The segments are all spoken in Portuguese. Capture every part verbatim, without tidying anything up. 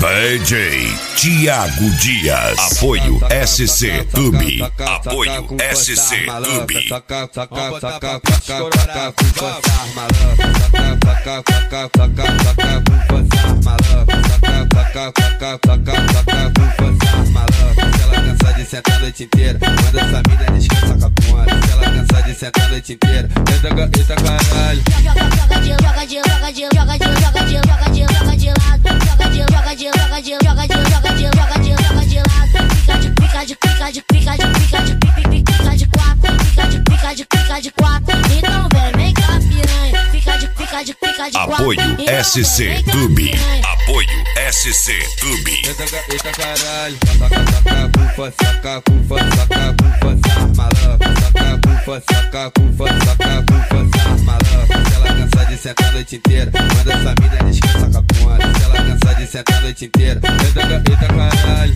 D J Thiago Dias. Apoio S C Clube. Apoio S C Clube. Senta a noite inteira, manda essa mina descansa com a ponta. Se ela cansar de sentar a noite inteira, eita, eita caralho. Joga de, joga de, joga de, joga de, joga de, joga de, joga de lado. Joga de, joga de, joga de, joga de, joga de, joga de, joga de lado. Fica de, fica de, fica de, fica de, fica de, fica de quatro. Fica de, fica de, fica de quatro. Então vem, vem cá piranha. Fica de, fica de, fica de quatro. Apoio S C Clube. Apoio S C Clube. Eita, eita caralho. Saca, saca, bufa, saca, bufa, saca, bufa, saca, maluca. Saca, bufa, saca, bufa, saca, bufa, saca, maluca. Se ela cansar de sentar a noite inteira, manda essa mina descansa com a ponta. Se ela cansar de sentar a noite inteira, eita, eita caralho.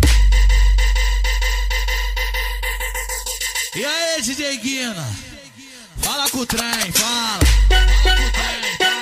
E aí, D J Guina? Fala com o trem, fala. Fala com o trem, fala.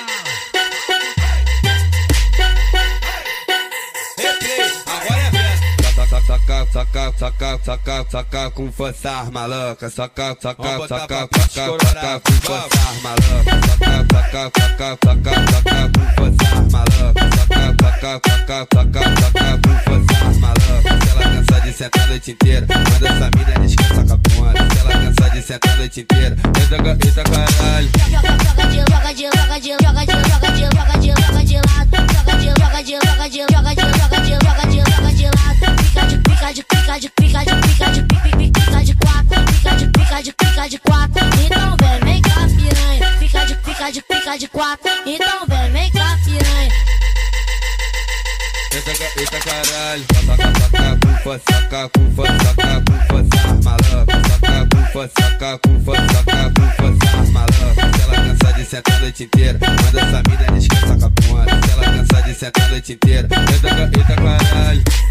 Replay, agora é festa. Saca, saca, saca, saca, saca, saca com força, maluca. Saca, saca, saca, saca, saca com força, maluca. Saca, saca, saca, saca, saca com força, maluca. Saca, saca, saca, saca, saca com força, maluca. Se ela cansar de sentar a noite inteira, manda essa mina descansa com a ponta. Se ela cansar de sentar a noite inteira, eita, eita caralho. Joga de, joga de, joga de, joga de, joga de, joga de, joga de lado. Joga de, joga de, joga de, joga de, joga de, joga de, joga de lado. Fica de, fica de, fica de, fica de, fica de, fica de quatro. Fica de, fica de, fica de quatro. Então vem, vem cá piranha. Fica de, fica de, fica de quatro. Então vem, vem cá piranha. Eita, eita caralho. Saca, saca, bufa, saca, bufa, saca, bufa, saca, maluca. Saca, bufa, saca, bufa, saca, bufa, saca, maluca. Se ela cansar de sentar a noite inteira, manda essa mina descansa com a ponta. Se ela cansar de sentar a noite inteira, eita, eita caralho.